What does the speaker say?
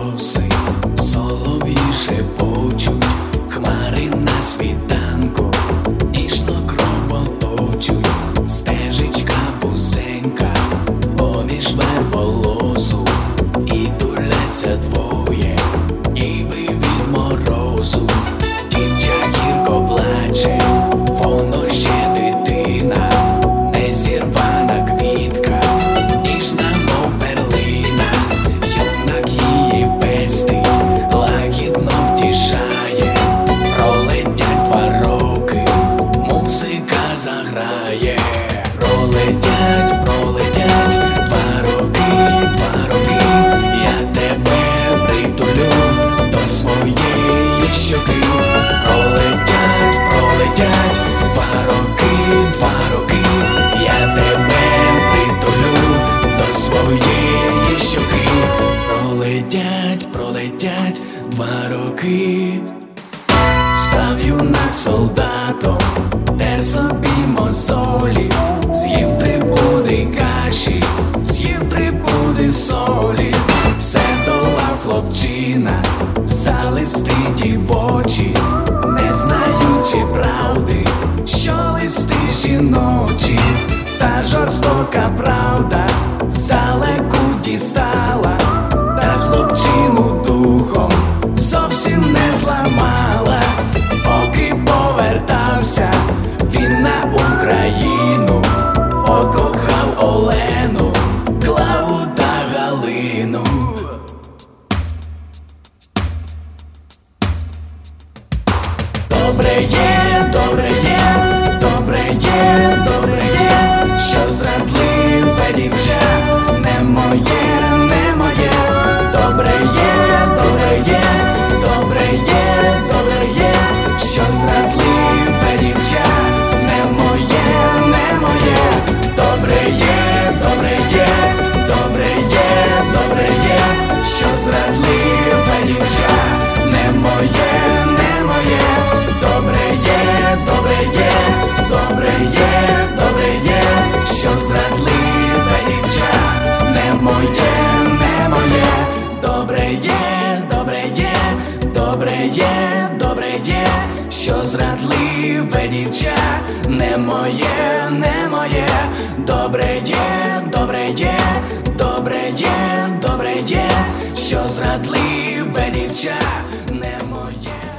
роси, солов'ї шепочуть, хмари на світанку ніжно кровоточуть, стежечка вузенька поміж верболозу, і туляться двоє, ніби від морозу. Дівча гірко плаче, воно ще дитина, незірвана квітка, ніжна мов перлина. Юнак її пестить, лагідно втішає, пролетять 2 роки, музика заграє. Пролетять, пролетять 2 роки, 2 роки, я тебе притулю до своєї щоки. Пролетять, пролетять 2 роки, 2 роки, я тебе притулю до своєї щоки. Пролетять, пролетять 2 роки. Став юнак солдатом, тер собі мозолі, з'їв 3 пуди каші, з'їв 3 пуди солі. Все долав хлопчина, за листи дівочі, не знаючи правди, що листи жіночі. Та жорстока правда здалеку дістала, та хлопчину духом зовсім не зламала. Поки повертався він на Україну, покохав Олену, Клаву та Галину. Добре є, добре є, добре є, добре є, що зрадливе дівча не моє, не моє. Добре є, добре є, добре є, добре є, що зрадливе дівча не моє, не моє. Добре є, добре є, добре є, добре є, що зрадливе дівча не моє, не моє. Добре є, добре є, добре є, добре є, що зрадливе дівча не моє, не моє. Добре є, добре є, добре є, добре є, що зрадливе дівча не моє, не моє. Добре є, добре є, добре є, добре є, що зрадливе дівча не моє.